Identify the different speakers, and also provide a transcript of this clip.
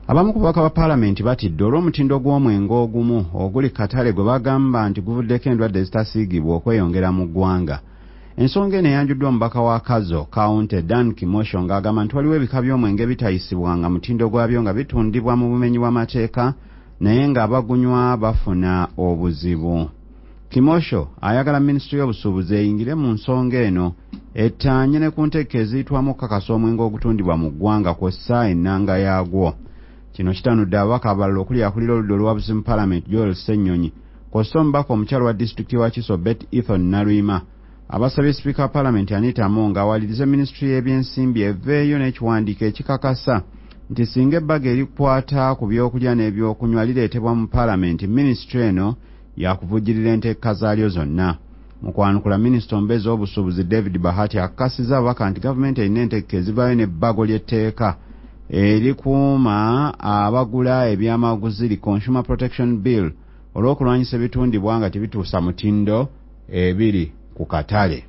Speaker 1: Abamu ku bakaba Parliament batidde olw'omutindo gw'omwenge ogumu oguli katale gwe bagamba nti guvuddeko endwadde ezitasiigibwa okweyongera mu ggwanga. Ensonga eno eyanjuddwa omubaka wa Kazo County Dan Kimosho ng'agamba nti waliwo ebika by'omwenge bitayisibwanga mutindo gwabyo nga bitundibwa mu bumenyi bw'amateeka naye ng'abagunywa bafuna obuzibu. Kimosho ayagala Ministry y'obusuubuzi eyingire mu nsonga eno ettaanye ne ku nteeka eziyitwamu okukakasa omwenge ogutundibwa mu ggwanga kw'ossa ennanga yaagwo. Kino kitanudde ababaka abalala okuliakulira oludda olw'obufuzi mu Parliament Joel Ssennyonyi kw'ossa omubaka omukyala wa disitulikiti wa Kiso Beth Ethon Nalwima abasabye Sipiika wa Parliament Anita Among awalirize Ministry y'ebyensimbi eveeyo n'ekiwandiiko ekikakasa nti singa ebbaga erikwata ku byokulya n'ebyokunywa lireetebwa mu Parliament, Ministry eno yakuvujjirira enteeka zaalyo zonna. Mu kwanukula Minisita omubeezi w'obusuubuzi David Bahati akakasizza ababaka nti gavumenti erina enteeka ezivaayo n'ebbago ly'etteeka erikuuma abagula ebyamaguzi Consumer Protection Bill olw'okulwanyisa ebitundibwa nga tebituusa mutindo ebiri ku katale.